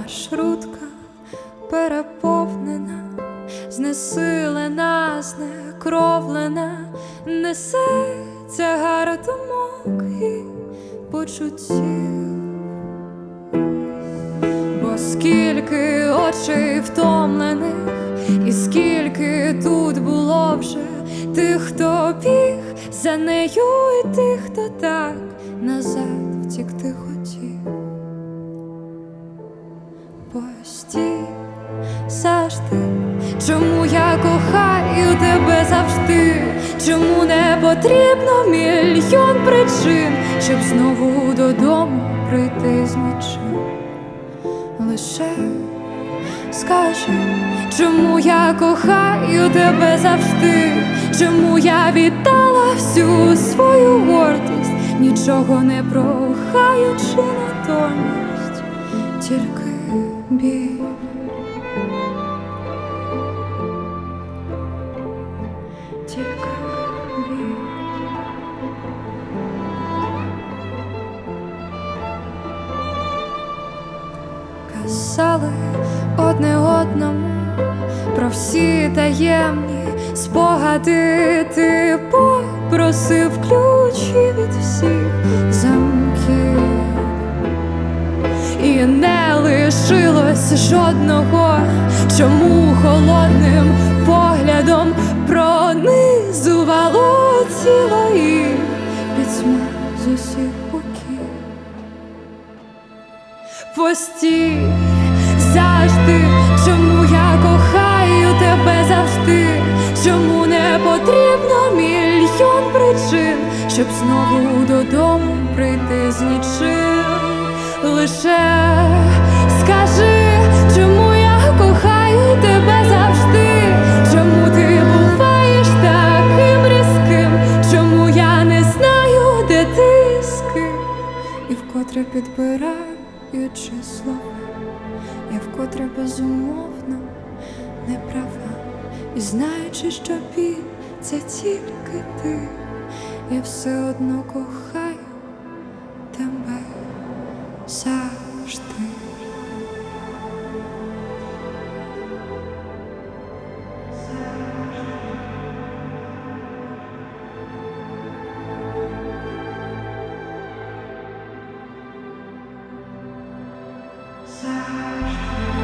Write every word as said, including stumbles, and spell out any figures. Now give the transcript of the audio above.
маршрутка переповнена, знесилена, знекровлена, несе тягар думок і почуттів. Бо скільки очей втомлених, і скільки тут було вже тих, хто біг за нею, і тих, хто так назад втікти хотів. Постій завжди, чому я кохаю тебе завжди, чому не потрібно мільйон причин, щоб знову додому прийти з нічим. Лише скажи, чому я кохаю тебе завжди, чому я віддала всю свою гордість, нічого не прохаючи натомість, тільки біль. Тільки біль. Казали одне одному про всі таємні спогади, ти попросив ключі від всіх замків, і не лишилось жодного, чому холодним поглядом пронизувало тіло і пітьма з усіх боків. Постій завжди, чому я кохаю тебе завжди, чому не потрібно мільйон причин, щоб знову додому прийти з нічим. Лише скажи, чому я кохаю тебе завжди, чому ти буваєш таким різким, чому я не знаю, де ти з ким, і вкотре підбираючи слова, я вкотре безумовно не права, і знаючи, що біль – це тільки ти, я все одно кохаю тебе завжди. Завжди.